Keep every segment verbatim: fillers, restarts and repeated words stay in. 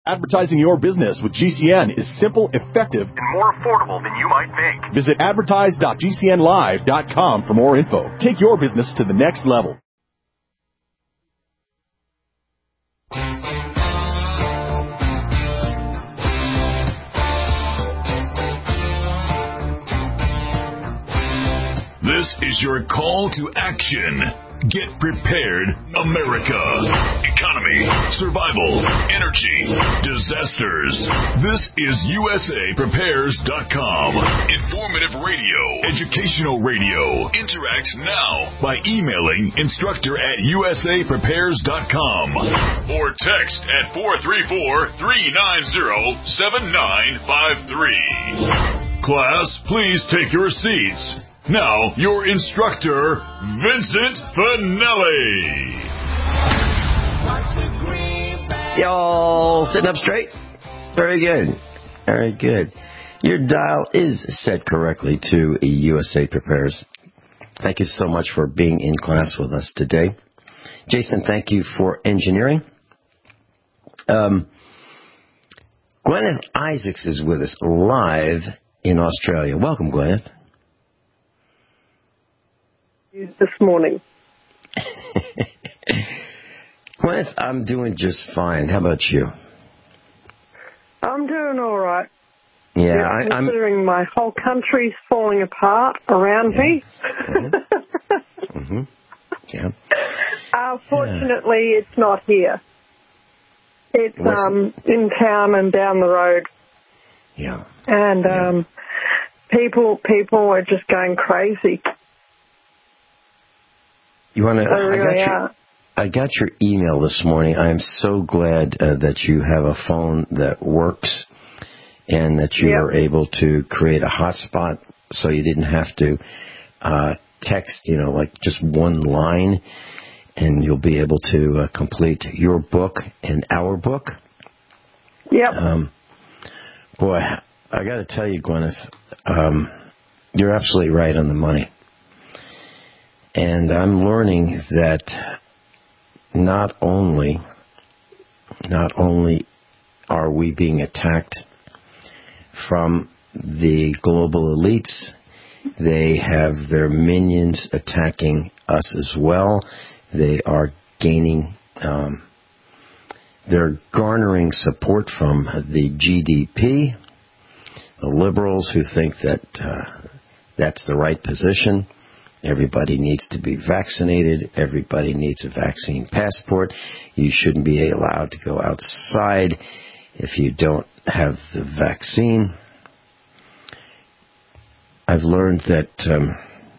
Advertising your business with G C N is simple, effective, and more affordable than you might think. Visit advertise dot g c n live dot com for more info. Take your business to the next level. This is your call to action. Get prepared, America. Economy, survival, energy, disasters. This is U S A Prepares dot com. Informative radio, educational radio. Interact now by emailing instructor at U S A Prepares dot com or text at four three four, three nine zero, seven nine five three. Class, please take your seats. Now, your instructor, Vincent Finelli. Y'all sitting up straight? Very good. Very good. Your dial is set correctly to U S A Prepares. Thank you so much for being in class with us today. Jason, thank you for engineering. Um, Gwyneth Isaacs is with us live in Australia. Welcome, Gwyneth. This morning. Gwyneth, I'm doing just fine. How about you? I'm doing all right. Yeah, yeah I, I'm... Considering my whole country's falling apart around yeah. me. Mm-hmm. mm-hmm. Yeah. Uh, fortunately, yeah. It's not here. It's What's... um, in town and down the road. Yeah. And yeah. Um, people, people are just going crazy. You want to? Really I got your, are. I got your email this morning. I am so glad uh, that you have a phone that works, and that you yep. were able to create a hotspot, so you didn't have to uh, text, you know, like just one line, and you'll be able to uh, complete your book and our book. Yep. Um, boy, I got to tell you, Gwyneth, um, you're absolutely right on the money. And I'm learning that not only, not only are we being attacked from the global elites, they have their minions attacking us as well. They are gaining, um, they're garnering support from the G D P, the liberals who think that uh, that's the right position. Everybody needs to be vaccinated. Everybody needs a vaccine passport. You shouldn't be allowed to go outside if you don't have the vaccine. I've learned that um,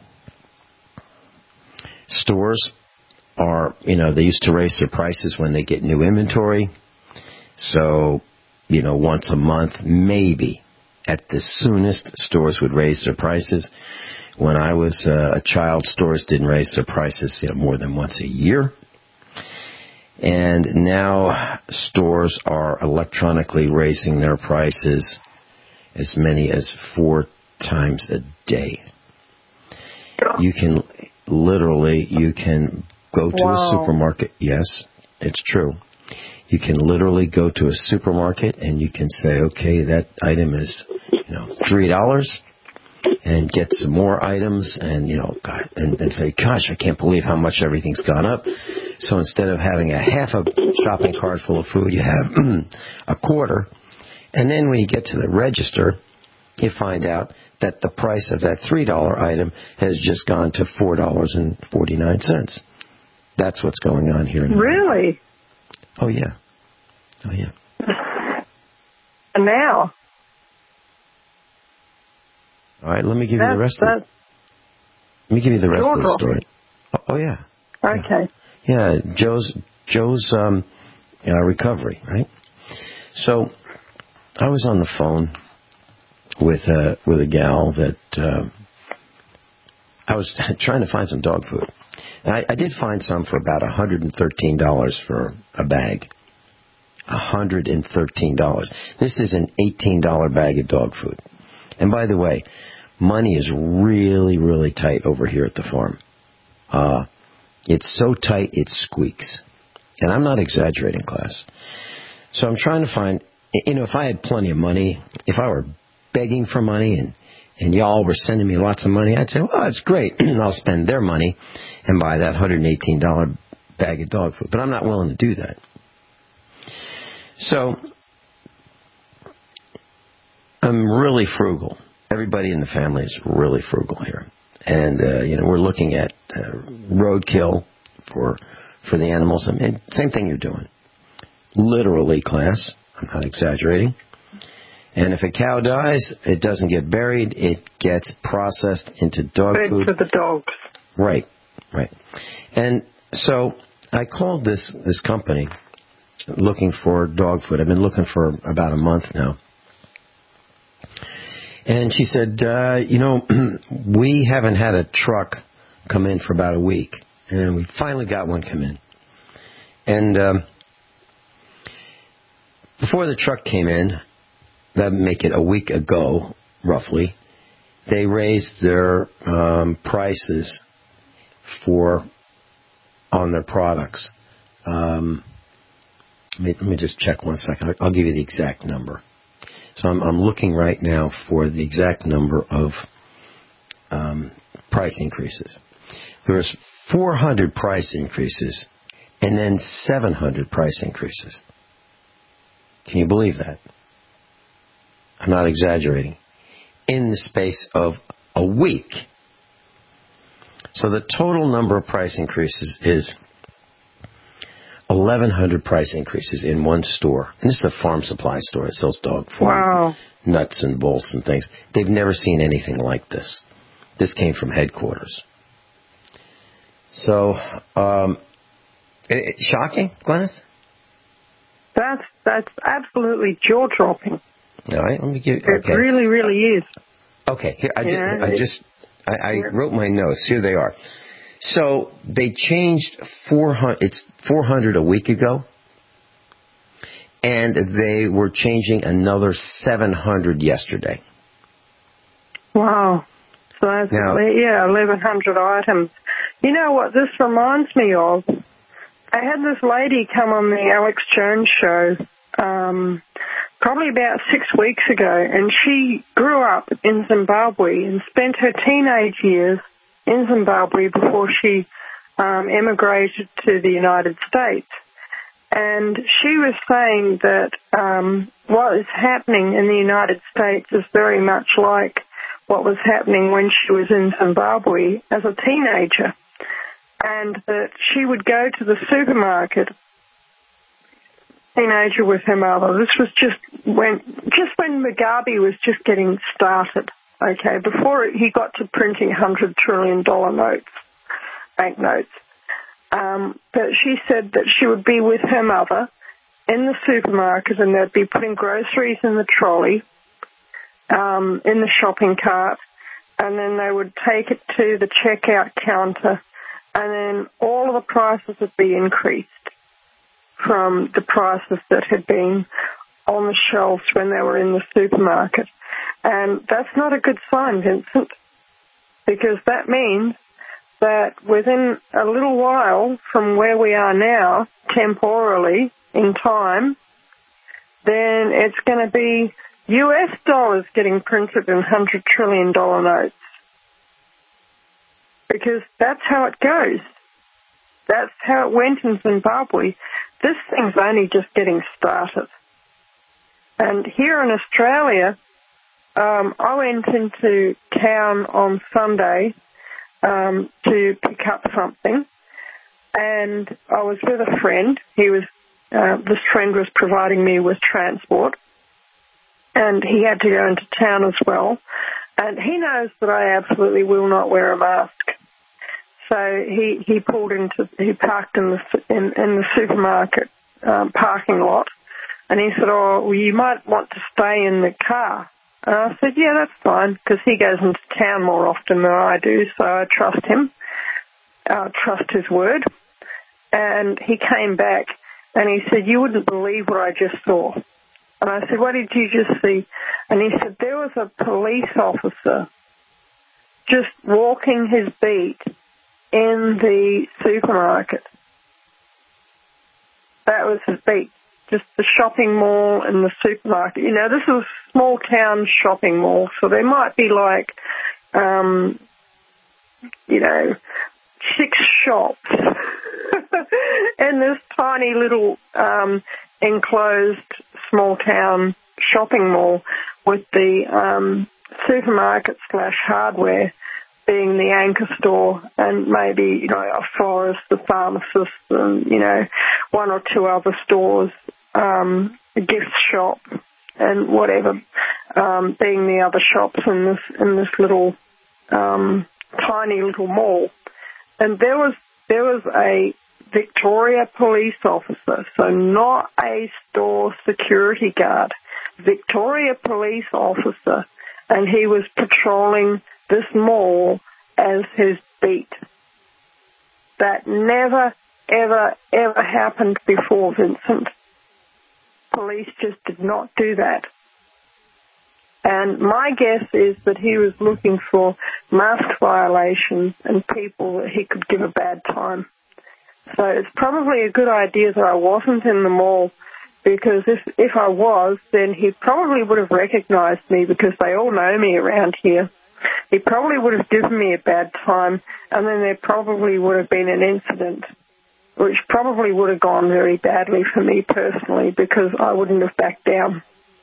stores are, you know, they used to raise their prices when they get new inventory. So, you know, once a month, maybe at the soonest, stores would raise their prices. When I was uh, a child, stores didn't raise their prices, you know, more than once a year. And now stores are electronically raising their prices as many as four times a day. You can literally, you can go to wow. a supermarket. Yes, it's true. You can literally go to a supermarket and you can say, okay, that item is, you know, three dollars. And get some more items, and you know, God, and, and say, "Gosh, I can't believe how much everything's gone up." So instead of having a half a shopping cart full of food, you have a quarter. And then when you get to the register, you find out that the price of that three dollar item has just gone to four dollars and forty nine cents. That's what's going on here. In really? Oh yeah. Oh yeah. And now. All right, let me give that's, you the rest of this. Let me give you the rest of the story. Oh, oh yeah. Okay. Yeah, yeah Joe's Joe's um, uh, recovery, right? So I was on the phone with a with a gal that uh, I was trying to find some dog food. And I, I did find some for about one hundred thirteen dollars for a bag. one hundred thirteen dollars. This is an eighteen dollar bag of dog food. And by the way, money is really, really tight over here at the farm. Uh, it's so tight, it squeaks. And I'm not exaggerating, class. So I'm trying to find, you know, if I had plenty of money, if I were begging for money and, and y'all were sending me lots of money, I'd say, well, that's great. I'll spend their money and buy that one hundred eighteen dollars bag of dog food. But I'm not willing to do that. So I'm really frugal. Everybody in the family is really frugal here. And, uh, you know, we're looking at uh, roadkill for for the animals. I mean, same thing you're doing. Literally, class. I'm not exaggerating. And if a cow dies, it doesn't get buried. It gets processed into dog Fed food. for the dogs. Right, right. And so I called this, this company looking for dog food. I've been looking for about a month now. And she said, uh, you know, we haven't had a truck come in for about a week. And we finally got one come in. And um, before the truck came in, that would make it a week ago, roughly, they raised their um, prices for on their products. Um, let, me, let me just check one second. I'll, I'll give you the exact number. So I'm, I'm looking right now for the exact number of um, price increases. There was four hundred price increases and then seven hundred price increases. Can you believe that? I'm not exaggerating. In the space of a week. So the total number of price increases is eleven hundred price increases in one store. And this is a farm supply store. It sells dog food, wow. nuts and bolts and things. They've never seen anything like this. This came from headquarters. So, um, it, shocking, Gwyneth? That's, that's absolutely jaw-dropping. All right, let me give you... It really, really is. Okay, here, I, yeah, did, I just... I, I wrote my notes. Here they are. So they changed four hundred. It's four hundred a week ago, and they were changing another seven hundred yesterday. Wow. So that's now, yeah, eleven hundred items. You know what this reminds me of? I had this lady come on the Alex Jones show um, probably about six weeks ago, and she grew up in Zimbabwe and spent her teenage years in Zimbabwe before she um, emigrated to the United States. And she was saying that um, what is happening in the United States is very much like what was happening when she was in Zimbabwe as a teenager. And that she would go to the supermarket, teenager with her mother. This was just when, just when Mugabe was just getting started. Okay, before he got to printing one hundred trillion dollars notes, banknotes. Um, but she said that she would be with her mother in the supermarket and they'd be putting groceries in the trolley, um, in the shopping cart, and then they would take it to the checkout counter, and then all of the prices would be increased from the prices that had been on the shelves when they were in the supermarket. And that's not a good sign, Vincent, because that means that within a little while from where we are now, temporally, in time, then it's going to be U S dollars getting printed in one hundred trillion dollars notes. Because that's how it goes. That's how it went in Zimbabwe. This thing's only just getting started. And here in Australia, Um, I went into town on Sunday um, to pick up something, and I was with a friend. He was uh, this friend was providing me with transport, and he had to go into town as well. And he knows that I absolutely will not wear a mask, so he he pulled into he parked in the in, in the supermarket um, parking lot, and he said, "Oh, well, you might want to stay in the car." And I said, yeah, that's fine, because he goes into town more often than I do, so I trust him. I trust his word. And he came back, and he said, you wouldn't believe what I just saw. And I said, what did you just see? And he said, there was a police officer just walking his beat in the supermarket. That was his beat, just the shopping mall and the supermarket. You know, this is a small town shopping mall, so there might be like, um, you know, six shops in this tiny little um, enclosed small town shopping mall, with the um, supermarket slash hardware being the anchor store, and maybe, you know, a florist, the pharmacist, and, you know, one or two other stores, um, a gift shop, and whatever, um, being the other shops in this in this little um, tiny little mall. And there was there was a Victoria police officer, so not a store security guard, Victoria police officer, and he was patrolling this mall as his beat. That never, ever, ever happened before, Vincent. Police just did not do that. And my guess is that he was looking for mask violations and people that he could give a bad time. So it's probably a good idea that I wasn't in the mall, because if if I was, then he probably would have recognized me, because they all know me around here. He probably would have given me a bad time, and then there probably would have been an incident, which probably would have gone very badly for me personally, because I wouldn't have backed down.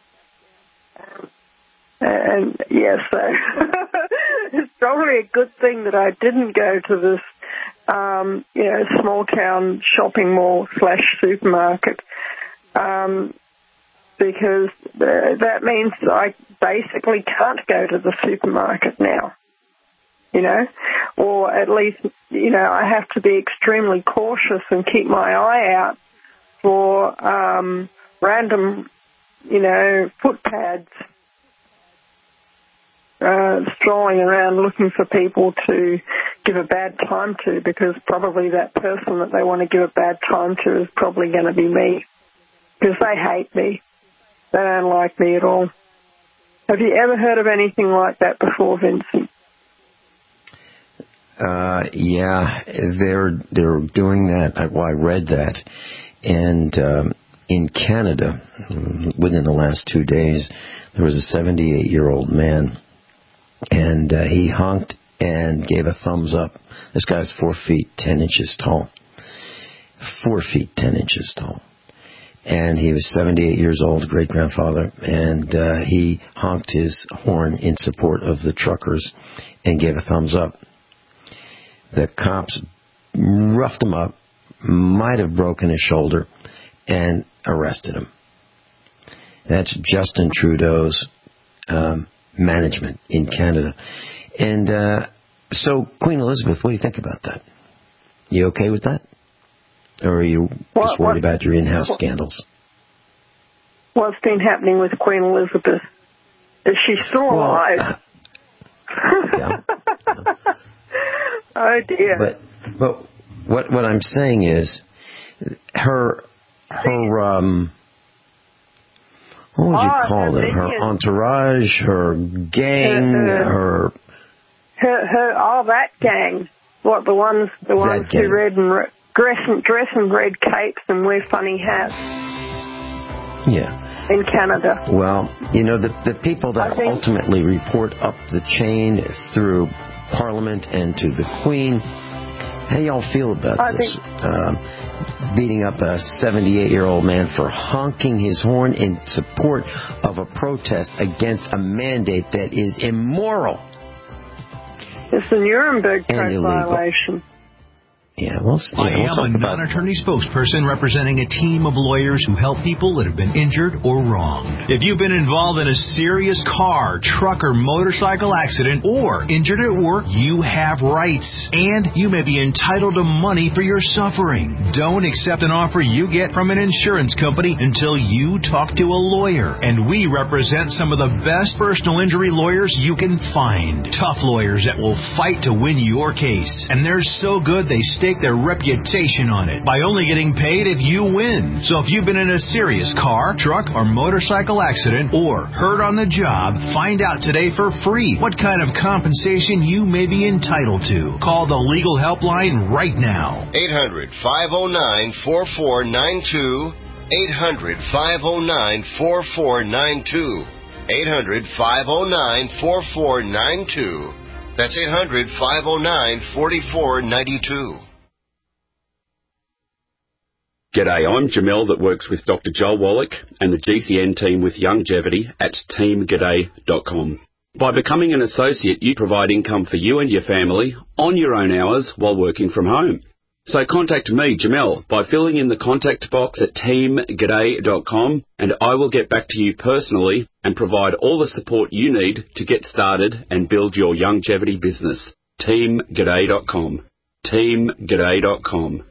And, yes, yeah, so it's probably a good thing that I didn't go to this, um, you know, small-town shopping mall slash supermarket, um, because uh, that means I basically can't go to the supermarket now, you know, or at least, you know, I have to be extremely cautious and keep my eye out for um, random, you know, footpads, uh, strolling around looking for people to give a bad time to, because probably that person that they want to give a bad time to is probably going to be me, because they hate me. They don't like me at all. Have you ever heard of anything like that before, Vincent? Uh, yeah, they're they're doing that. I, well, I read that, and um, in Canada, within the last two days, there was a seventy-eight-year-old man, and uh, he honked and gave a thumbs up. This guy's four feet ten inches tall. Four feet ten inches tall. And he was seventy-eight years old, great-grandfather, and uh, he honked his horn in support of the truckers and gave a thumbs up. The cops roughed him up, might have broken his shoulder, and arrested him. That's Justin Trudeau's um, management in Canada. And uh, so, Queen Elizabeth, what do you think about that? You okay with that? Or are you what, just worried what, about your in-house what, scandals? What's been happening with Queen Elizabeth? Is she still well, alive? Uh, yeah. Oh, dear. But but what what I'm saying is, her her um what would you oh, call them? Her entourage, her gang, her, her her her all that gang. What the ones the ones who red and re- dress and dress in red capes and wear funny hats. Yeah. In Canada. Well, you know, the the people that think, ultimately report up the chain through Parliament and to the Queen, how do y'all feel about I this? Think, um, beating up a seventy-eight-year-old man for honking his horn in support of a protest against a mandate that is immoral. It's a Nuremberg Code violation. Yeah, we'll see. I we'll am a non-attorney spokesperson representing a team of lawyers who help people that have been injured or wronged. If you've been involved in a serious car, truck, or motorcycle accident, or injured at work, you have rights, and you may be entitled to money for your suffering. Don't accept an offer you get from an insurance company until you talk to a lawyer. And we represent some of the best personal injury lawyers you can find. Tough lawyers that will fight to win your case. And they're so good they stake their reputation on it by only getting paid if you win. So if you've been in a serious car, truck, or motorcycle accident or hurt on the job, find out today for free what kind of compensation you may be entitled to. Call the legal helpline right now. eight hundred, five oh nine, four four nine two. eight hundred, five oh nine, four four nine two. eight hundred, five oh nine, four four nine two. That's eight hundred, five oh nine, four four nine two. G'day, I'm Jamel that works with Doctor Joel Wallach and the G C N team with Longevity at team g'day dot com. By becoming an associate, you provide income for you and your family on your own hours while working from home. So contact me, Jamel, by filling in the contact box at team g'day dot com, and I will get back to you personally and provide all the support you need to get started and build your longevity business. team g'day dot com. team g'day dot com.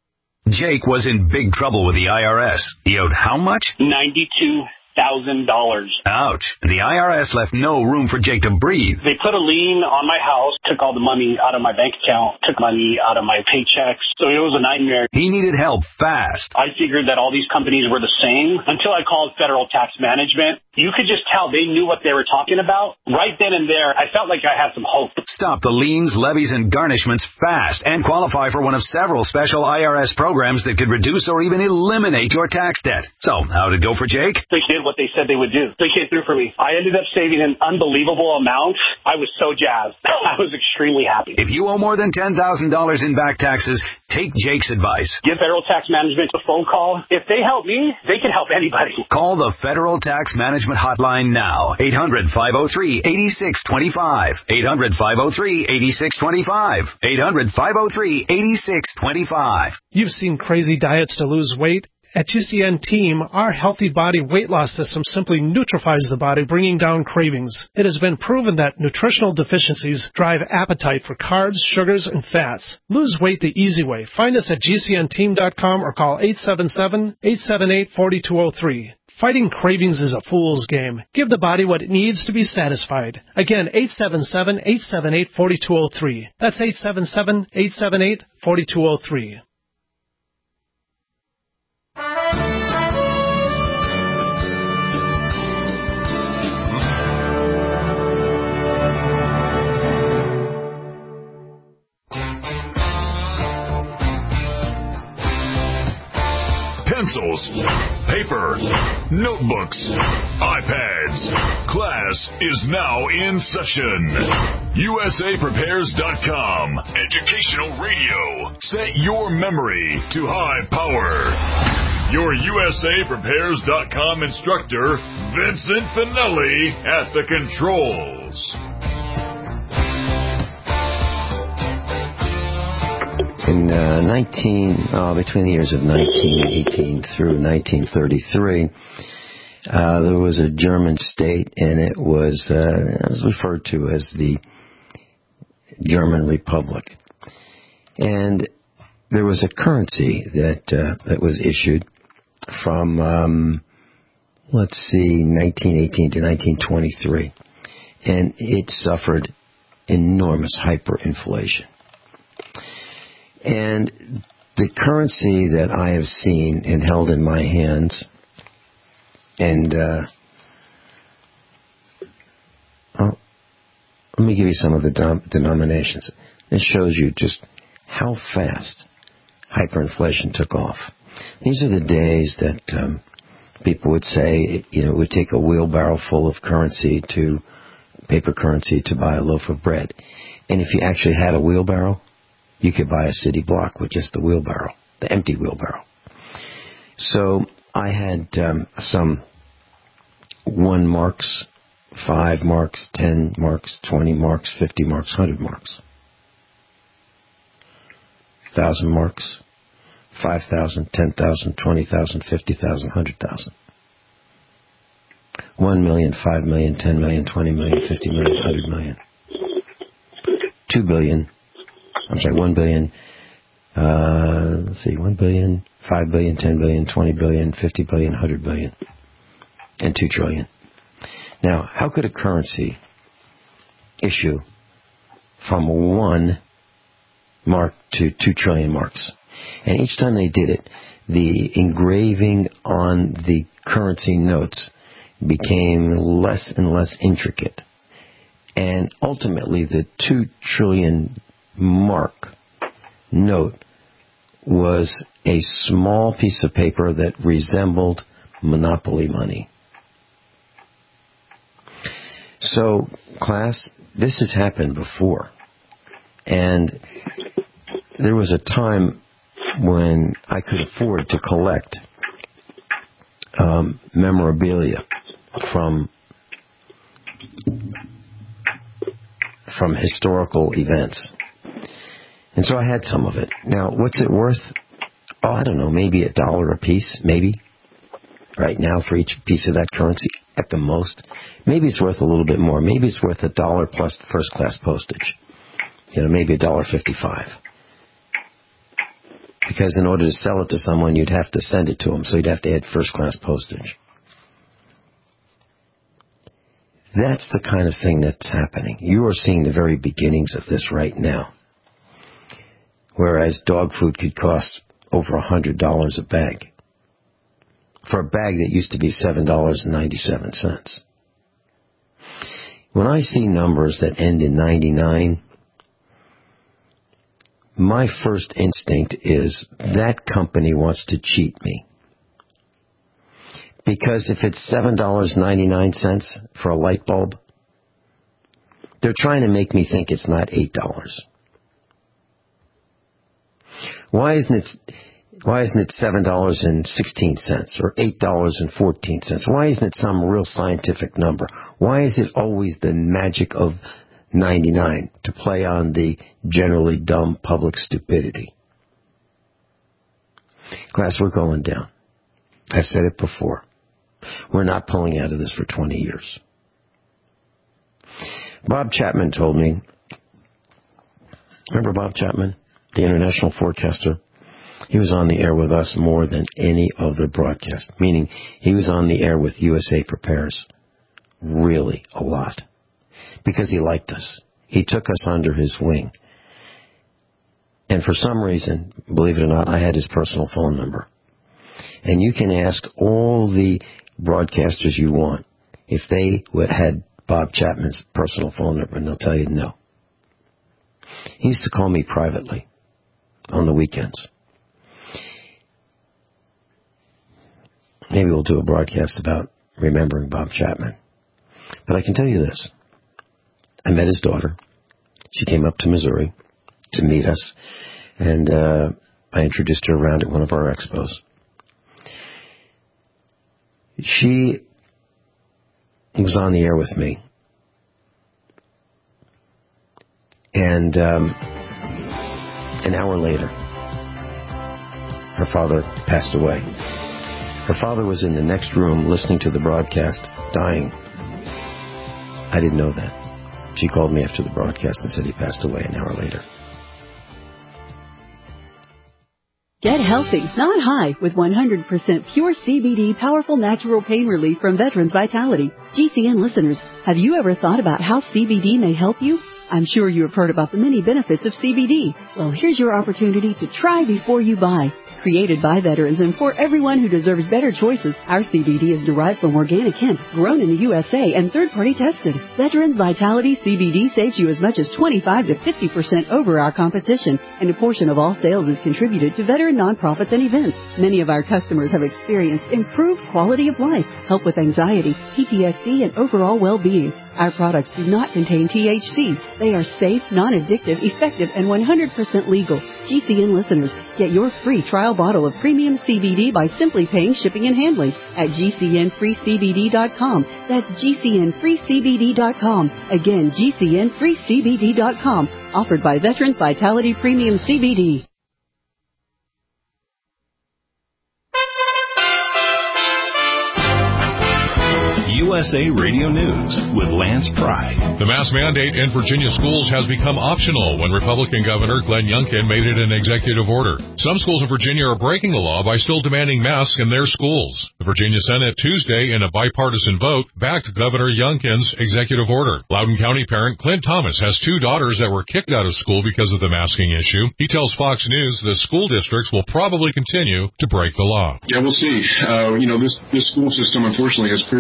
Jake was in big trouble with the I R S. He owed how much? ninety-two thousand dollars. Ouch. The I R S left no room for Jake to breathe. They put a lien on my house, took all the money out of my bank account, took money out of my paychecks. So it was a nightmare. He needed help fast. I figured that all these companies were the same until I called Federal Tax Management. You could just tell they knew what they were talking about. Right then and there, I felt like I had some hope. Stop the liens, levies, and garnishments fast and qualify for one of several special I R S programs that could reduce or even eliminate your tax debt. So, how'd it go for Jake? They did what they said they would do. They came through for me. I ended up saving an unbelievable amount. I was so jazzed. I was extremely happy. If you owe more than ten thousand dollars in back taxes, take Jake's advice. Give Federal Tax Management a phone call. If they help me, they can help anybody. Call the Federal Tax Management Hotline now. eight hundred, five oh three, eight six two five. eight hundred, five oh three, eight six two five. eight hundred, five oh three, eight six two five. You've seen crazy diets to lose weight. At G C N Team, our Healthy Body weight loss system simply neutralizes the body, bringing down cravings. It has been proven that nutritional deficiencies drive appetite for carbs, sugars, and fats. Lose weight the easy way. Find us at G C N team dot com or call eight seven seven, eight seven eight, four two zero three. Fighting cravings is a fool's game. Give the body what it needs to be satisfied. Again, eight seven seven, eight seven eight, four two zero three. That's eight seven seven, eight seven eight, four two zero three. Pencils, paper, notebooks, iPads. Class is now in session. U S A Prepares dot com. Educational radio. Set your memory to high power. Your U S A Prepares dot com instructor, Vincent Finelli, at the controls. In uh, nineteen, uh, between the years of nineteen eighteen through nineteen thirty-three, uh, there was a German state, and it was, uh, it was referred to as the German Republic. And there was a currency that uh, that was issued from, um, let's see, nineteen eighteen to nineteen twenty-three, and it suffered enormous hyperinflation. And the currency that I have seen and held in my hands, and uh, oh, let me give you some of the dom- denominations. It shows you just how fast hyperinflation took off. These are the days that um, people would say, you know, it would take a wheelbarrow full of currency to, paper currency, to buy a loaf of bread. And if you actually had a wheelbarrow, you could buy a city block with just the wheelbarrow, the empty wheelbarrow. So I had um, some one marks, five marks, ten marks, twenty marks, fifty marks, one hundred marks. one thousand marks, five thousand, ten thousand, twenty thousand, fifty thousand, one hundred thousand. one million, five million, ten million, twenty million, fifty million, one hundred million. two billion. I'm sorry, one billion, uh, let's see, one billion, five billion, ten billion, twenty billion, fifty billion, one hundred billion, and two trillion. Now, how could a currency issue from one mark to two trillion marks? And each time they did it, the engraving on the currency notes became less and less intricate. And ultimately, the two trillion mark note was a small piece of paper that resembled monopoly money. So, class, this has happened before. And there was a time when I could afford to collect um, memorabilia from from historical events. And so I had some of it. Now, what's it worth? Oh, I don't know, maybe a dollar a piece, maybe, right now for each piece of that currency at the most. Maybe it's worth a little bit more. Maybe it's worth a dollar plus first-class postage. You know, maybe a dollar fifty-five. Because in order to sell it to someone, you'd have to send it to them, so you'd have to add first-class postage. That's the kind of thing that's happening. You are seeing the very beginnings of this right now. Whereas dog food could cost over one hundred dollars a bag. For a bag that used to be seven dollars and ninety-seven cents. When I see numbers that end in ninety-nine, my first instinct is that company wants to cheat me. Because if it's seven dollars and ninety-nine cents for a light bulb, they're trying to make me think it's not eight dollars. Why isn't it, why isn't it seven dollars and sixteen cents or eight dollars and fourteen cents? Why isn't it some real scientific number? Why is it always the magic of ninety-nine to play on the generally dumb public stupidity? Class, we're going down. I've said it before. We're not pulling out of this for twenty years. Bob Chapman told me, remember Bob Chapman, the international forecaster? He was on the air with us more than any other broadcast, meaning he was on the air with U S A Prepares really a lot because he liked us. He took us under his wing. And for some reason, believe it or not, I had his personal phone number. And you can ask all the broadcasters you want if they had Bob Chapman's personal phone number, and they'll tell you no. He used to call me privately on the weekends. Maybe we'll do a broadcast about remembering Bob Chapman. But I can tell you this. I met his daughter. She came up to Missouri to meet us, and uh, I introduced her around at one of our expos. She was on the air with me. And um, an hour later, her father passed away. Her father was in the next room listening to the broadcast, dying. I didn't know that. She called me after the broadcast and said he passed away an hour later. Get healthy, not high, with one hundred percent pure C B D powerful natural pain relief from Veterans Vitality. G C N listeners, have you ever thought about how C B D may help you? I'm sure you have heard about the many benefits of C B D. Well, here's your opportunity to try before you buy. Created by veterans and for everyone who deserves better choices, our C B D is derived from organic hemp, grown in the U S A and third-party tested. Veterans Vitality C B D saves you as much as twenty-five to fifty percent over our competition, and a portion of all sales is contributed to veteran nonprofits and events. Many of our customers have experienced improved quality of life, help with anxiety, P T S D, and overall well-being. Our products do not contain T H C. They are safe, non-addictive, effective, and one hundred percent legal. G C N listeners, get your free trial bottle of premium C B D by simply paying shipping and handling at G C N free C B D dot com. That's G C N free C B D dot com. Again, G C N free C B D dot com. Offered by Veterans Vitality Premium C B D. U S A Radio News with Lance Pry. The mask mandate in Virginia schools has become optional when Republican Governor Glenn Youngkin made it an executive order. Some schools in Virginia are breaking the law by still demanding masks in their schools. The Virginia Senate Tuesday, in a bipartisan vote, backed Governor Youngkin's executive order. Loudoun County parent Clint Thomas has two daughters that were kicked out of school because of the masking issue. He tells Fox News the school districts will probably continue to break the law. Yeah, we'll see. Uh, you know, this, this school system, unfortunately, has proven to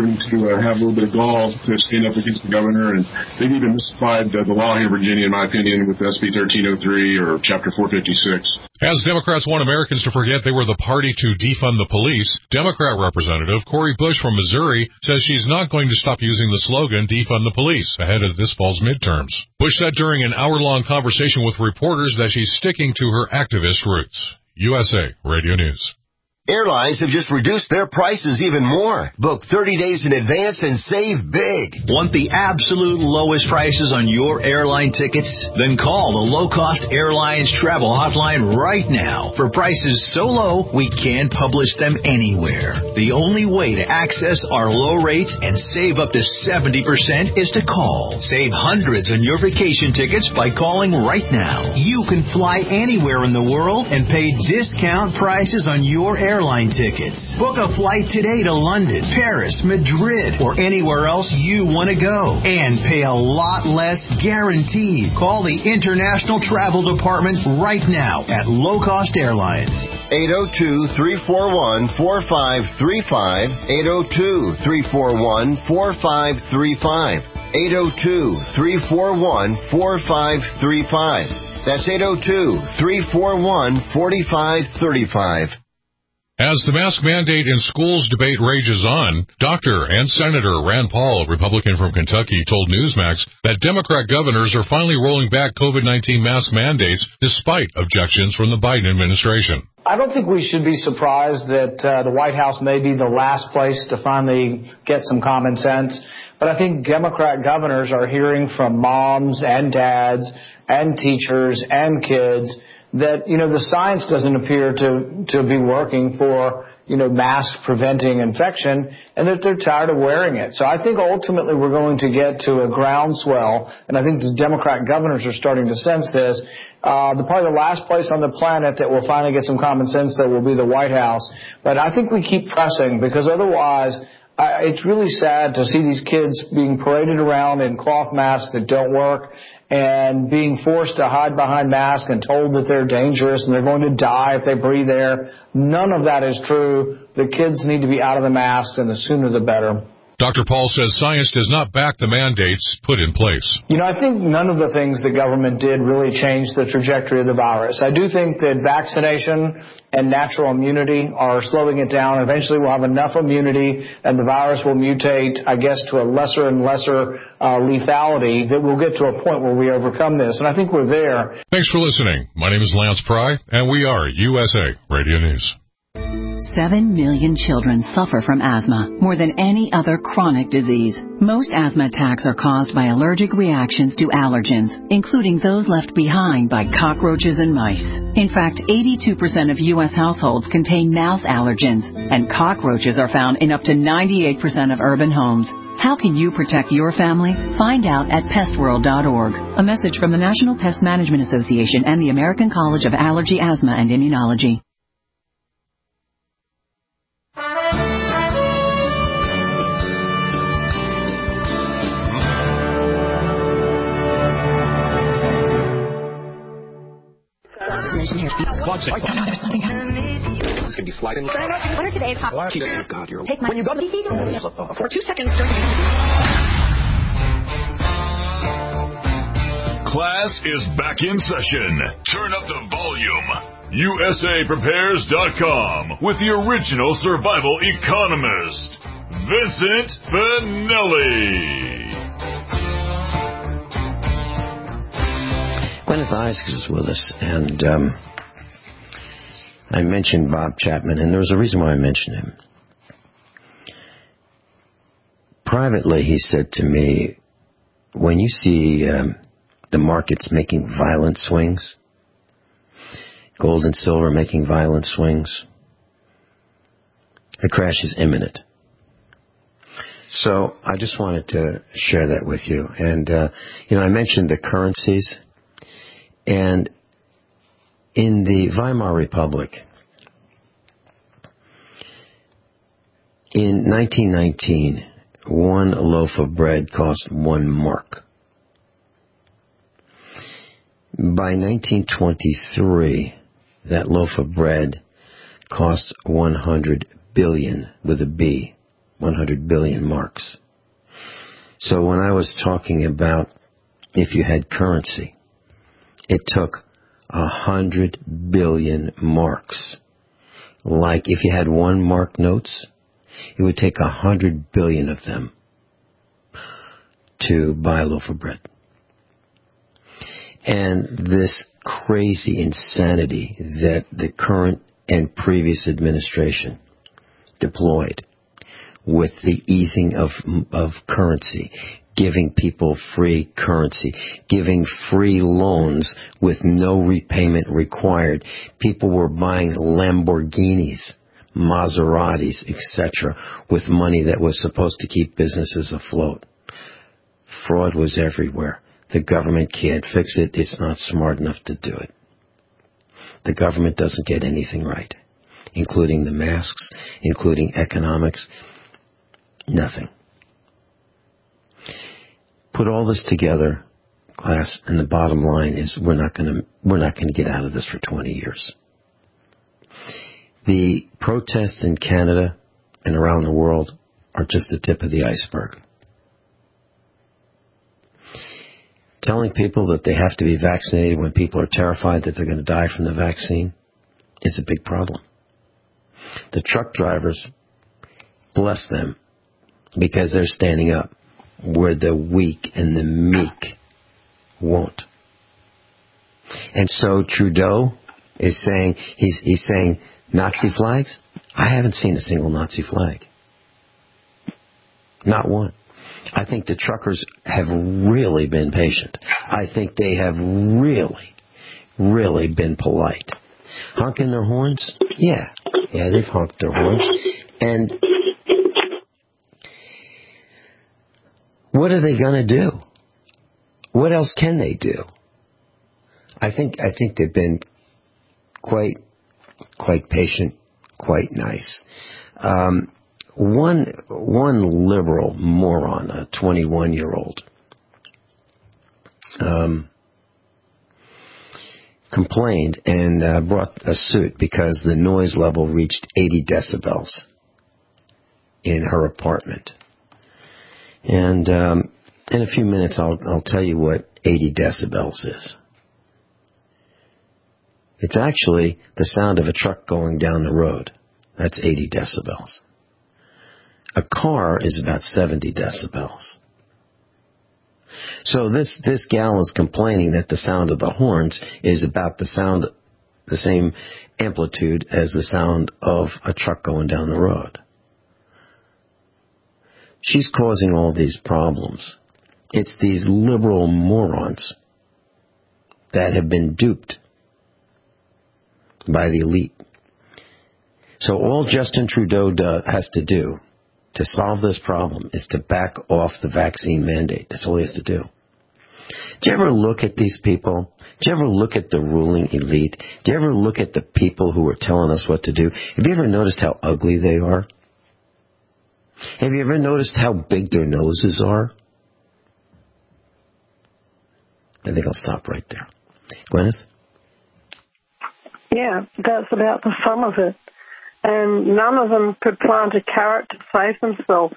uh, have a little bit of gall to stand up against the governor, and they've even misapplied uh, the law here in Virginia, in my opinion, with S B thirteen oh three or Chapter four fifty-six. As Democrats want Americans to forget they were the party to defund the police, Democrat Representative Cori Bush from Missouri says she's not going to stop using the slogan defund the police ahead of this fall's midterms. Bush said during an hour-long conversation with reporters that she's sticking to her activist roots. U S A Radio News. Airlines have just reduced their prices even more. Book thirty days in advance and save big. Want the absolute lowest prices on your airline tickets? Then call the Low Cost Airlines Travel Hotline right now. For prices so low, we can't publish them anywhere. The only way to access our low rates and save up to seventy percent is to call. Save hundreds on your vacation tickets by calling right now. You can fly anywhere in the world and pay discount prices on your airline airline tickets. Book a flight today to London, Paris, Madrid, or anywhere else you want to go. And pay a lot less guaranteed. Call the International Travel Department right now at Low Cost Airlines. eight oh two, three four one, four five three five. eight oh two, three four one, four five three five. eight oh two, three four one, four five three five. That's eight oh two, three four one, four five three five. As the mask mandate in schools debate rages on, Doctor and Senator Rand Paul, a Republican from Kentucky, told Newsmax that Democrat governors are finally rolling back COVID nineteen mask mandates despite objections from the Biden administration. I don't think we should be surprised that uh, the White House may be the last place to finally get some common sense. But I think Democrat governors are hearing from moms and dads and teachers and kids that, you know, the science doesn't appear to, to be working for, you know, mask preventing infection, and that they're tired of wearing it. So I think ultimately we're going to get to a groundswell, and I think the Democrat governors are starting to sense this. Uh, the, probably the last place on the planet that will finally get some common sense that will be the White House. But I think we keep pressing, because otherwise I, it's really sad to see these kids being paraded around in cloth masks that don't work, and being forced to hide behind masks and told that they're dangerous and they're going to die if they breathe air. None of that is true. The kids need to be out of the mask, and the sooner the better. Doctor Paul says science does not back the mandates put in place. You know, I think none of the things the government did really changed the trajectory of the virus. I do think that vaccination and natural immunity are slowing it down. Eventually we'll have enough immunity and the virus will mutate, I guess, to a lesser and lesser uh, lethality that we'll get to a point where we overcome this. And I think we're there. Thanks for listening. My name is Lance Pry, and we are U S A Radio News. Seven million children suffer from asthma, more than any other chronic disease. Most asthma attacks are caused by allergic reactions to allergens, including those left behind by cockroaches and mice. In fact, eighty-two percent of U S households contain mouse allergens, and cockroaches are found in up to ninety-eight percent of urban homes. How can you protect your family? Find out at pest world dot org. A message from the National Pest Management Association and the American College of Allergy, Asthma, and Immunology. This could be sliding. What are today's hot? Oh, God, you're Take my when you go for two seconds. Class is back in session. Turn up the volume. U S A prepares dot com with the original survival economist, Vincent Finelli. Gwyneth Isaacs is with us, and um, I mentioned Bob Chapman, and there was a reason why I mentioned him. Privately, he said to me, when you see um, the markets making violent swings, gold and silver making violent swings, the crash is imminent. So I just wanted to share that with you. And, uh, you know, I mentioned the currencies. And in the Weimar Republic, in nineteen nineteen, one loaf of bread cost one mark. By nineteen twenty-three, that loaf of bread cost one hundred billion with a B one hundred billion marks. So when I was talking about if you had currency, it took one hundred billion marks. Like if you had one mark notes, it would take one hundred billion of them to buy a loaf of bread. And this crazy insanity that the current and previous administration deployed with the easing of of currency, giving people free currency, giving free loans with no repayment required. People were buying Lamborghinis, Maseratis, et cetera with money that was supposed to keep businesses afloat. Fraud was everywhere. The government can't fix it. It's not smart enough to do it. The government doesn't get anything right, including the masks, including economics. Nothing. Put all this together, class, and the bottom line is we're not going to we're not going to get out of this for twenty years. The protests in Canada and around the world are just the tip of the iceberg. Telling people that they have to be vaccinated when people are terrified that they're going to die from the vaccine is a big problem. The truck drivers, bless them, because they're standing up where the weak and the meek won't. And so Trudeau is saying, he's, he's saying Nazi flags? I haven't seen a single Nazi flag. Not one. I think the truckers have really been patient. I think they have really, really been polite. Honking their horns? Yeah. Yeah, they've honked their horns. And what are they going to do? What else can they do? I think I think they've been quite quite patient, quite nice. Um, one one liberal moron, a twenty-one-year-old, um, complained and uh, brought a suit because the noise level reached eighty decibels in her apartment. And um, in a few minutes, I'll, I'll tell you what eighty decibels is. It's actually the sound of a truck going down the road. That's eighty decibels. A car is about seventy decibels. So this, this gal is complaining that the sound of the horns is about the sound, the same amplitude as the sound of a truck going down the road. She's causing all these problems. It's these liberal morons that have been duped by the elite. So all Justin Trudeau do, has to do to solve this problem is to back off the vaccine mandate. That's all he has to do. Do you ever look at these people? Do you ever look at the ruling elite? Do you ever look at the people who are telling us what to do? Have you ever noticed how ugly they are? Have you ever noticed how big their noses are? I think I'll stop right there. Gwyneth? Yeah, that's about the sum of it. And none of them could plant a carrot to save themselves.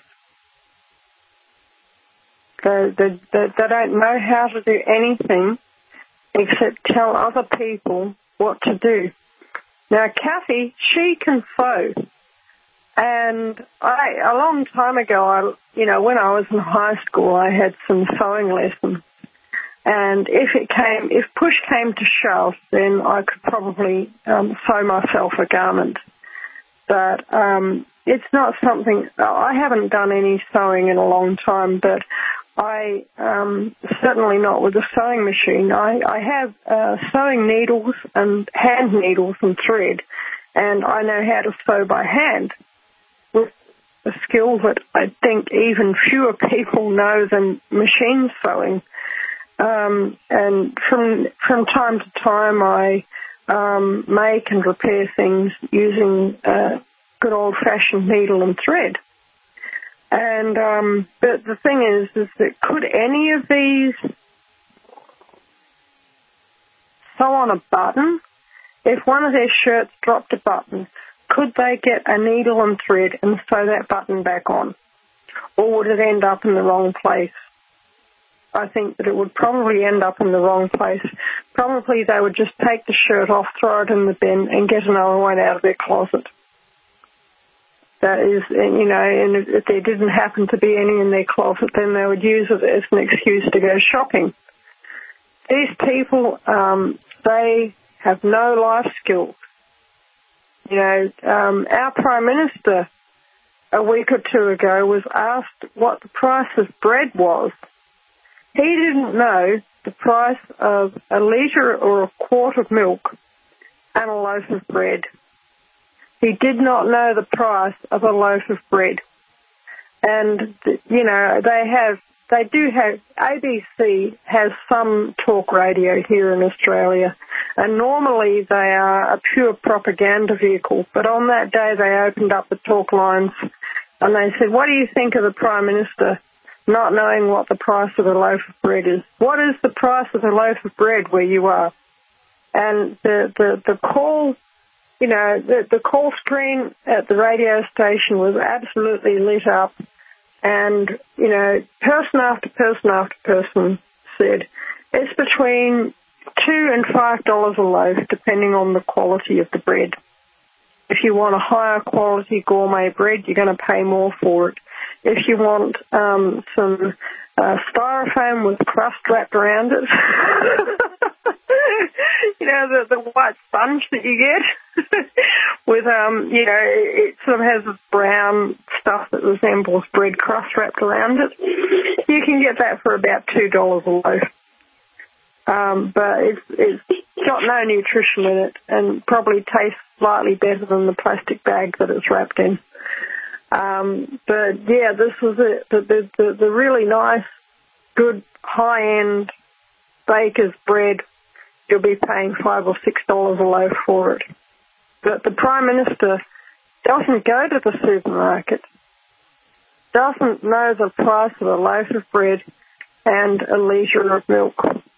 They, they, they, they don't know how to do anything except tell other people what to do. Now, Kathy, she can sew. And I, a long time ago, I, you know, when I was in high school, I had some sewing lessons. And if it came, if push came to shove, then I could probably um, sew myself a garment. But um, it's not something, I haven't done any sewing in a long time, but I, um, certainly not with a sewing machine. I, I have uh, sewing needles and hand needles and thread, and I know how to sew by hand with a skill that I think even fewer people know than machine sewing. Um, and from from time to time, I um, make and repair things using uh, good old-fashioned needle and thread. And um, but the thing is, is that could any of these sew on a button? If one of their shirts dropped a button, could they get a needle and thread and sew that button back on? Or would it end up in the wrong place? I think that it would probably end up in the wrong place. Probably they would just take the shirt off, throw it in the bin, and get another one out of their closet. That is, you know, and if there didn't happen to be any in their closet, then they would use it as an excuse to go shopping. These people, um, they have no life skills. You know, um, our Prime Minister a week or two ago was asked what the price of bread was. He didn't know the price of a litre or a quart of milk and a loaf of bread. He did not know the price of a loaf of bread. And, you know, they have, they do have, A B C has some talk radio here in Australia, and normally they are a pure propaganda vehicle. But on that day they opened up the talk lines and they said, what do you think of the Prime Minister not knowing what the price of a loaf of bread is? What is the price of a loaf of bread where you are? And the, the, the call, you know, the, the call screen at the radio station was absolutely lit up. And, you know, person after person after person said it's between two and five dollars a loaf, depending on the quality of the bread. If you want a higher quality gourmet bread, you're going to pay more for it. If you want um, some uh, styrofoam with crust wrapped around it, you know, the, the white sponge that you get with, um, you know, it sort of has this brown stuff that resembles bread crust wrapped around it. You can get that for about two dollars a loaf. Um, but it's, it's got no nutrition in it and probably tastes slightly better than the plastic bag that it's wrapped in. Um, but, yeah, this was it. The, the, the, the really nice, good, high-end baker's bread, you'll be paying five or six dollars a loaf for it. But the Prime Minister doesn't go to the supermarket, doesn't know the price of a loaf of bread and a litre of milk.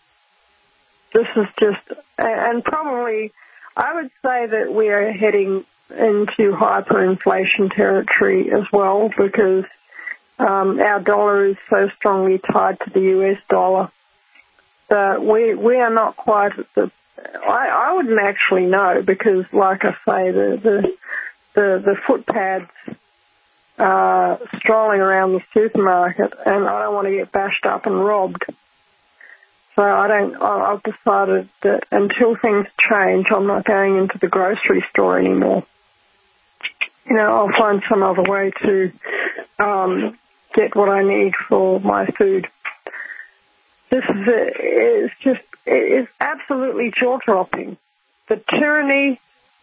This is just, and probably, I would say that we are heading into hyperinflation territory as well, because um, our dollar is so strongly tied to the U S dollar that we we are not quite at the. I, I wouldn't actually know, because, like I say, the the the, the footpads uh, strolling around the supermarket, and I don't want to get bashed up and robbed. So I don't. I've decided that until things change, I'm not going into the grocery store anymore. You know, I'll find some other way to um, get what I need for my food. This is a, it's just it's absolutely jaw-dropping. The tyranny,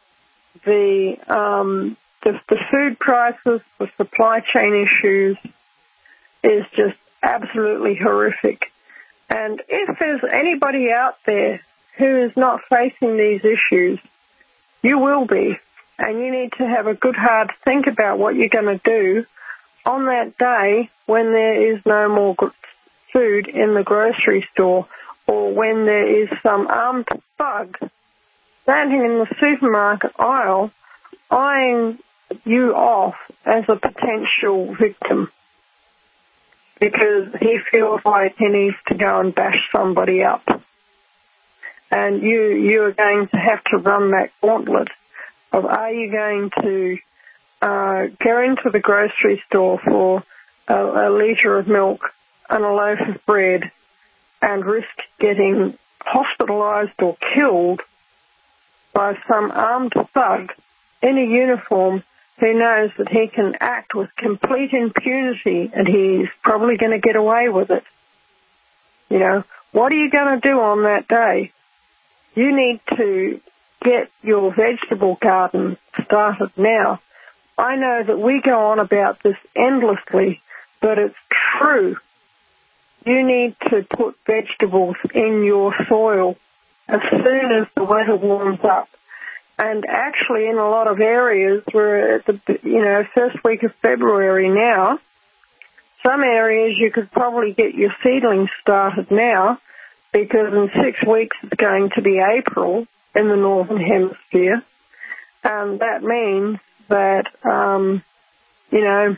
the um, the, the food prices, the supply chain issues is just absolutely horrific. And if there's anybody out there who is not facing these issues, you will be. And you need to have a good hard think about what you're going to do on that day when there is no more food in the grocery store, or when there is some armed thug standing in the supermarket aisle eyeing you off as a potential victim, because he feels like he needs to go and bash somebody up. And you you are going to have to run that gauntlet of, are you going to uh, go into the grocery store for a, a litre of milk and a loaf of bread and risk getting hospitalised or killed by some armed thug in a uniform who knows that he can act with complete impunity and he's probably going to get away with it? You know, what are you going to do on that day? You need to get your vegetable garden started now. I know that we go on about this endlessly, but it's true. You need to put vegetables in your soil as soon as the weather warms up. And actually, in a lot of areas, we're at the, you know, first week of February now. Some areas you could probably get your seedlings started now, because in six weeks it's going to be April in the Northern Hemisphere. And that means that, um, you know,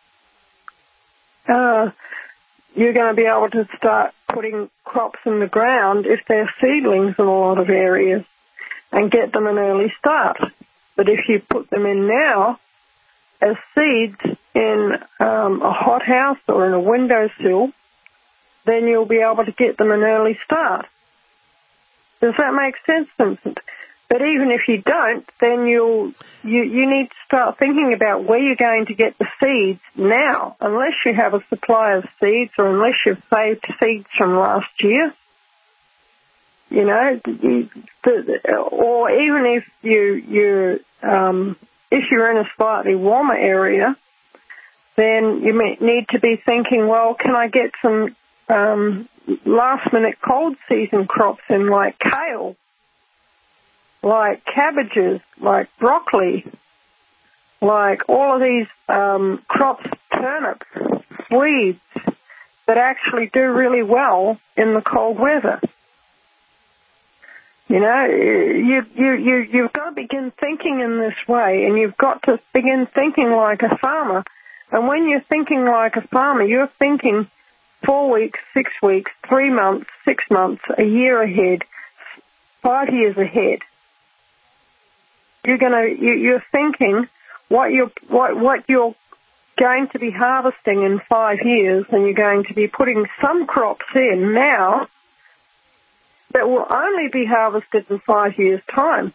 uh, you're going to be able to start putting crops in the ground if they're seedlings in a lot of areas and get them an early start. But if you put them in now as seeds in um, a hothouse or in a windowsill, then you'll be able to get them an early start. Does that make sense, Vincent? But even if you don't, then you'll, you you need to start thinking about where you're going to get the seeds now, unless you have a supply of seeds or unless you've saved seeds from last year. You know, you, the, or even if you you um, if you're in a slightly warmer area, then you may need to be thinking, well, can I get some um, last-minute cold season crops in, like kale, like cabbages, like broccoli, like all of these um, crops, turnips, weeds, that actually do really well in the cold weather. You know, you, you, you, you've got to begin thinking in this way, and you've got to begin thinking like a farmer. And when you're thinking like a farmer, you're thinking four weeks, six weeks, three months, six months, a year ahead, five years ahead. You're gonna, you, you're thinking what you're, what, what you're going to be harvesting in five years, and you're going to be putting some crops in now that will only be harvested in five years' time,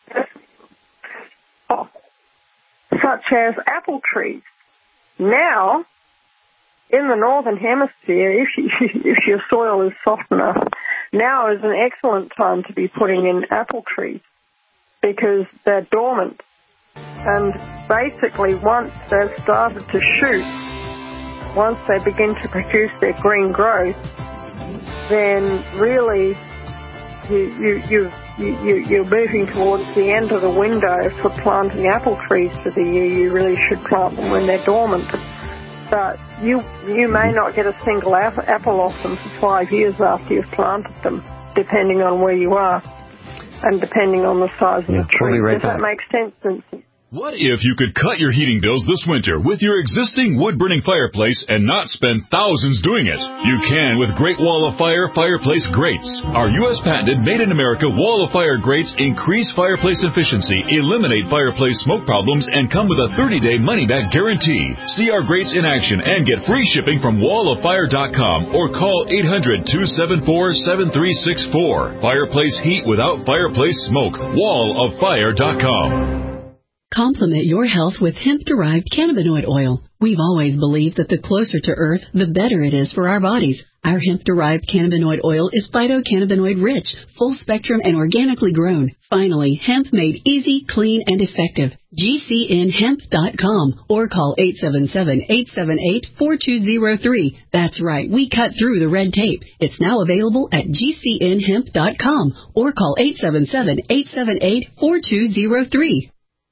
oh, such as apple trees. Now, in the northern hemisphere, if, you, if your soil is soft enough, now is an excellent time to be putting in apple trees because they're dormant. And basically, once they've started to shoot, once they begin to produce their green growth, then really you, you, you, you, you're moving towards the end of the window for planting apple trees for the year. You really should plant them when they're dormant. But you you may not get a single apple off them for five years after you've planted them, depending on where you are and depending on the size yeah, of the tree. Right Does back. that make sense, Vincent? What if you could cut your heating bills this winter with your existing wood-burning fireplace and not spend thousands doing it? You can with Great Wall of Fire fireplace grates. Our U S patented made-in-America Wall of Fire grates increase fireplace efficiency, eliminate fireplace smoke problems, and come with a thirty-day money-back guarantee. See our grates in action and get free shipping from wall of fire dot com or call eight hundred, two seven four, seven three six four. Fireplace heat without fireplace smoke. wall of fire dot com. Complement your health with hemp-derived cannabinoid oil. We've always believed that the closer to Earth, the better it is for our bodies. Our hemp-derived cannabinoid oil is phytocannabinoid rich, full-spectrum, and organically grown. Finally, hemp made easy, clean, and effective. G C N hemp dot com or call eight seven seven, eight seven eight, four two zero three. That's right, we cut through the red tape. It's now available at G C N hemp dot com or call eight seven seven, eight seven eight, four two zero three.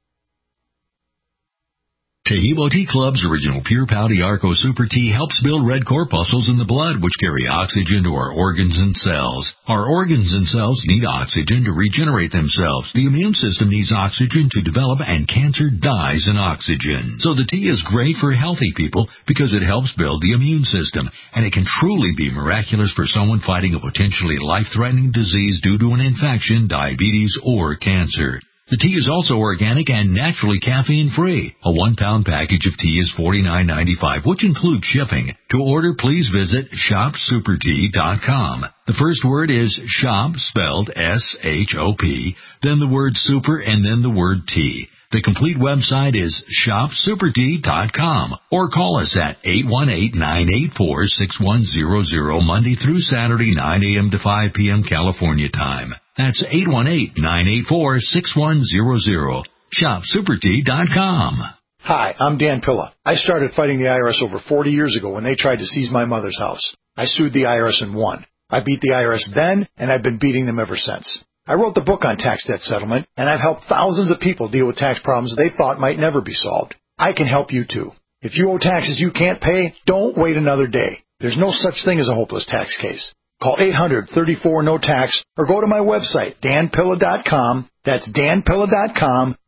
Taheebo Tea Club's original Pure Pouty Arco Super Tea helps build red corpuscles in the blood, which carry oxygen to our organs and cells. Our organs and cells need oxygen to regenerate themselves. The immune system needs oxygen to develop, and cancer dies in oxygen. So the tea is great for healthy people because it helps build the immune system, and it can truly be miraculous for someone fighting a potentially life-threatening disease due to an infection, diabetes, or cancer. The tea is also organic and naturally caffeine-free. A one-pound package of tea is forty-nine ninety-five, which includes shipping. To order, please visit shop super tea dot com. The first word is shop, spelled S H O P, then the word super, and then the word tea. The complete website is shop super tea dot com or call us at eight one eight, nine eight four, six one zero zero Monday through Saturday, nine a.m. to five p.m. California time. That's eight one eight, nine eight four, six one zero zero. shop super tea dot com. Hi, I'm Dan Pilla. I started fighting the I R S over forty years ago when they tried to seize my mother's house. I sued the I R S and won. I beat the I R S then, and I've been beating them ever since. I wrote the book on tax debt settlement, and I've helped thousands of people deal with tax problems they thought might never be solved. I can help you too. If you owe taxes you can't pay, don't wait another day. There's no such thing as a hopeless tax case. Call eight hundred, thirty-four, no tax or go to my website, dan pilla dot com. That's dan pilla dot com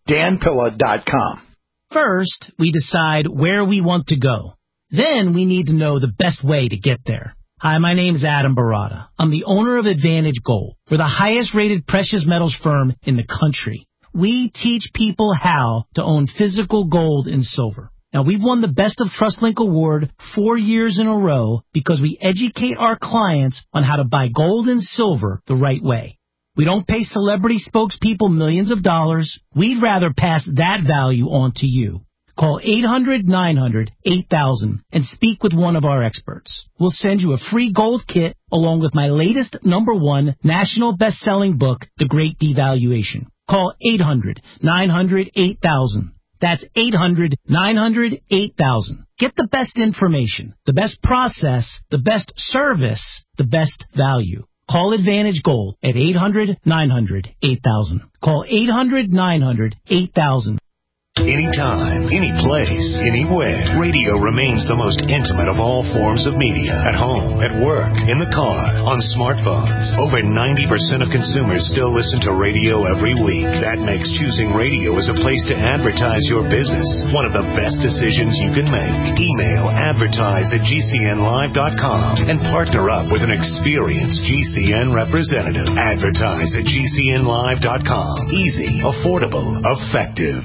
Dan Pilla dot com. First, we decide where we want to go. Then we need to know the best way to get there. Hi, my name is Adam Barada. I'm the owner of Advantage Gold. We're the highest-rated precious metals firm in the country. We teach people how to own physical gold and silver. Now, we've won the Best of TrustLink Award four years in a row because we educate our clients on how to buy gold and silver the right way. We don't pay celebrity spokespeople millions of dollars. We'd rather pass that value on to you. Call eight hundred nine hundred eight thousand and speak with one of our experts. We'll send you a free gold kit along with my latest number one national best-selling book, The Great Devaluation. Call eight hundred nine hundred eight thousand. That's eight hundred nine hundred eight thousand. Get the best information, the best process, the best service, the best value. Call Advantage Gold at eight hundred nine hundred eight thousand. Call eight hundred nine hundred eight thousand. Anytime, any place, anywhere. Radio remains the most intimate of all forms of media. At home, at work, in the car, on smartphones. Over ninety percent of consumers still listen to radio every week. That makes choosing radio as a place to advertise your business one of the best decisions you can make. Email advertise at G C N live dot com and partner up with an experienced G C N representative. Advertise at G C N live dot com. Easy, affordable, effective.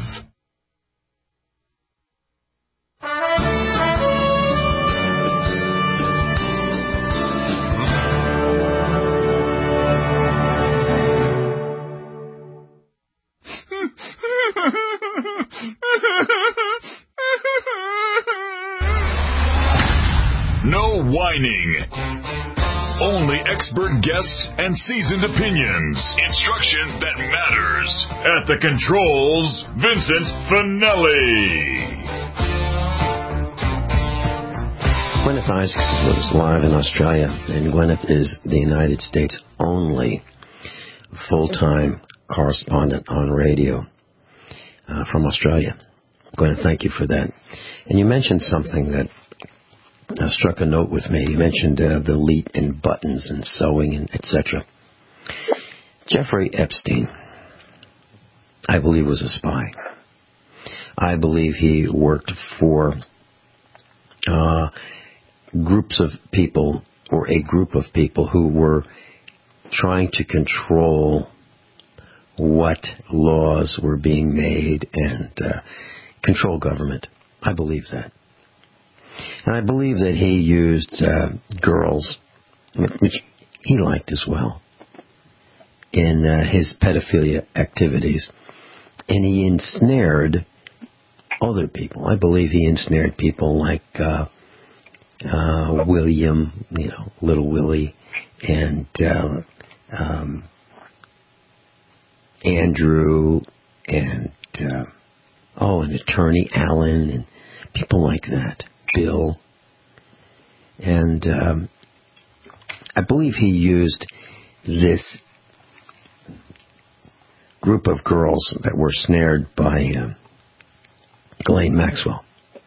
No whining. Only expert guests and seasoned opinions. Instruction that matters. At the controls, Vincent Finelli. Gwyneth Isaacs is with us live in Australia, and Gwyneth is the United States' only full-time correspondent on radio uh, from Australia. Gwyneth, thank you for that. And you mentioned something that uh, struck a note with me. You mentioned uh, the leet and buttons and sewing and et cetera. Jeffrey Epstein, I believe, was a spy. I believe he worked for uh, groups of people, or a group of people, who were trying to control what laws were being made and uh, control government. I believe that. And I believe that he used uh, girls, which he liked as well, in uh, his pedophilia activities. And he ensnared other people. I believe he ensnared people like uh, uh, William, you know, Little Willie, and uh, um, Andrew, and uh, oh, an attorney, Alan, and people like that, Bill. And um, I believe he used this group of girls that were snared by uh, Ghislaine Maxwell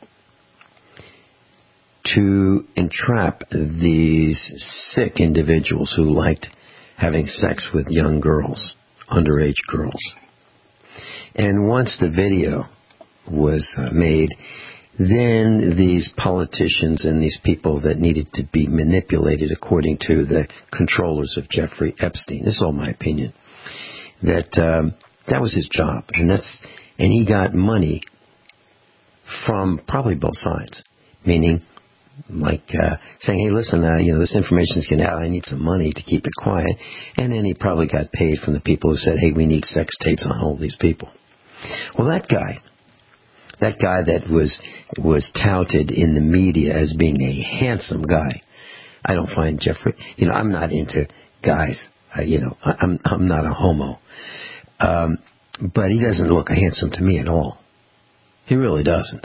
to entrap these sick individuals who liked having sex with young girls, underage girls. And once the video was uh, made, then these politicians and these people that needed to be manipulated according to the controllers of Jeffrey Epstein, this is all my opinion, that um, that was his job, and that's and he got money from probably both sides, meaning like uh, saying, hey, listen, uh, you know, this information's getting out, I need some money to keep it quiet, and then he probably got paid from the people who said, hey, we need sex tapes on all these people. Well, that guy, that guy that was was touted in the media as being a handsome guy, I don't find Jeffrey, you know, I'm not into guys, uh, you know, I, I'm I'm not a homo, um, but he doesn't look handsome to me at all. He really doesn't.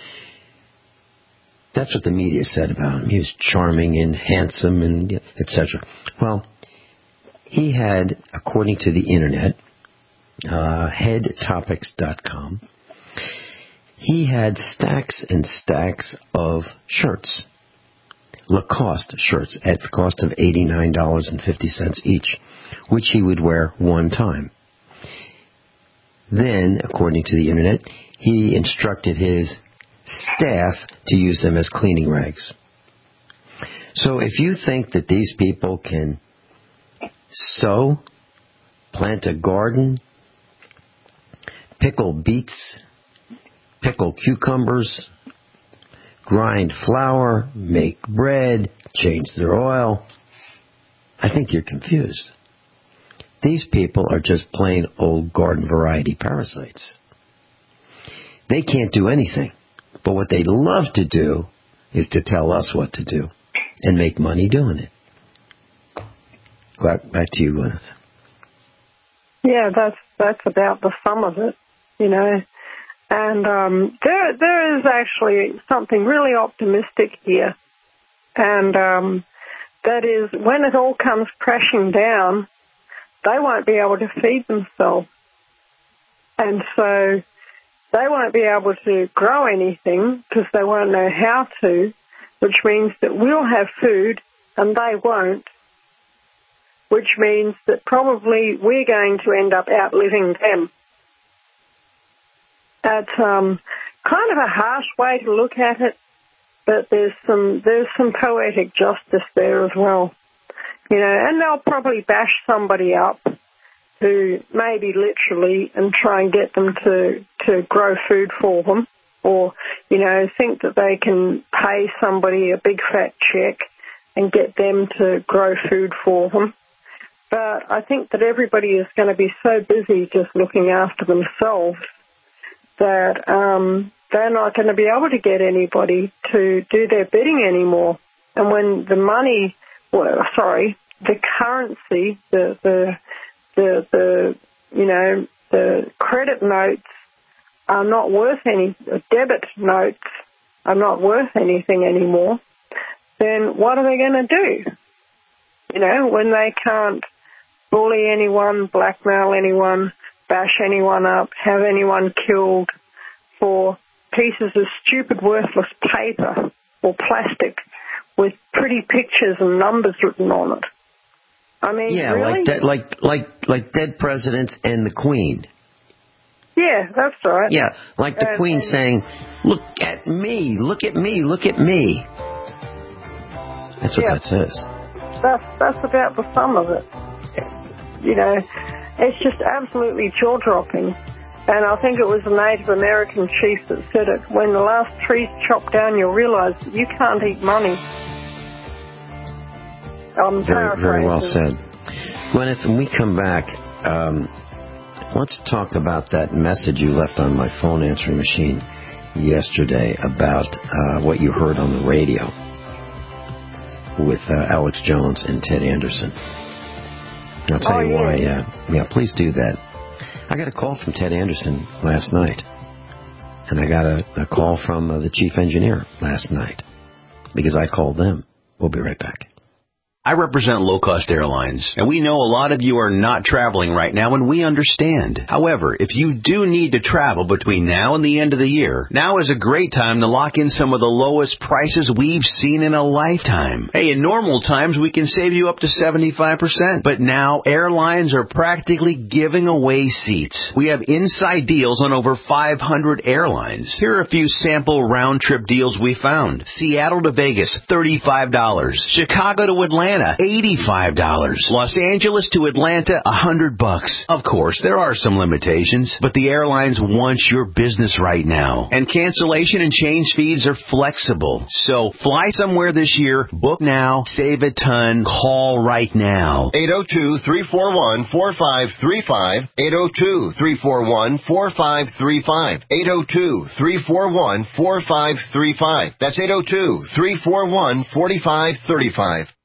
That's what the media said about him. He was charming and handsome and et cetera. Well, he had, according to the internet, uh, head topics dot com, he had stacks and stacks of shirts, Lacoste shirts, at the cost of eighty-nine dollars and fifty cents each, which he would wear one time. Then, according to the internet, he instructed his staff to use them as cleaning rags. So if you think that these people can sow, plant a garden, pickle beets, pickle cucumbers, grind flour, make bread, change their oil, I think you're confused. These people are just plain old garden variety parasites. They can't do anything, but what they love to do is to tell us what to do and make money doing it. Back, back to you, Gwyneth. Yeah, that's that's about the sum of it, you know. And um, there there is actually something really optimistic here, and um, that is when it all comes crashing down, they won't be able to feed themselves, and so they won't be able to grow anything because they won't know how to, which means that we'll have food and they won't, which means that probably we're going to end up outliving them. That's um, kind of a harsh way to look at it, but there's some there's some poetic justice there as well. You know, and they'll probably bash somebody up who maybe literally and try and get them to, to grow food for them, or, you know, think that they can pay somebody a big fat check and get them to grow food for them. But I think that everybody is going to be so busy just looking after themselves that um, they're not going to be able to get anybody to do their bidding anymore. And when the money, well, sorry, the currency, the, the, the, the, you know, the credit notes are not worth any, debit notes are not worth anything anymore, then what are they going to do? You know, when they can't bully anyone, blackmail anyone, bash anyone up, have anyone killed for pieces of stupid, worthless paper or plastic with pretty pictures and numbers written on it. I mean, yeah, really? like, de- like like like dead presidents and the Queen. Yeah, that's right. Yeah, like the and, Queen and saying, "Look at me, look at me, look at me." That's what yeah, that says. That's that's about the sum of it. You know, it's just absolutely jaw-dropping. And I think it was a Native American chief that said it. When the last tree's chopped down, you'll realize that you can't eat money. I'm very, very well said. Gwyneth, when we come back, um, let's talk about that message you left on my phone answering machine yesterday about uh, what you heard on the radio with uh, Alex Jones and Ted Anderson. I'll tell oh, you yeah. why. Uh, yeah, please do that. I got a call from Ted Anderson last night, and I got a, a call from uh, the chief engineer last night because I called them. We'll be right back. I represent low-cost airlines, and we know a lot of you are not traveling right now, and we understand. However, if you do need to travel between now and the end of the year, now is a great time to lock in some of the lowest prices we've seen in a lifetime. Hey, in normal times, we can save you up to seventy-five percent, but now airlines are practically giving away seats. We have inside deals on over five hundred airlines. Here are a few sample round-trip deals we found. Seattle to Vegas, thirty-five dollars. Chicago to Atlanta, eighty-five dollars. Los Angeles to Atlanta, one hundred bucks. Of course, there are some limitations, but the airlines want your business right now. And cancellation and change fees are flexible. So fly somewhere this year, book now, save a ton, call right now. eight oh two, three four one, four five three five. eight oh two, three four one, four five three five. eight oh two, three four one, four five three five. That's eight oh two, three four one, four five three five.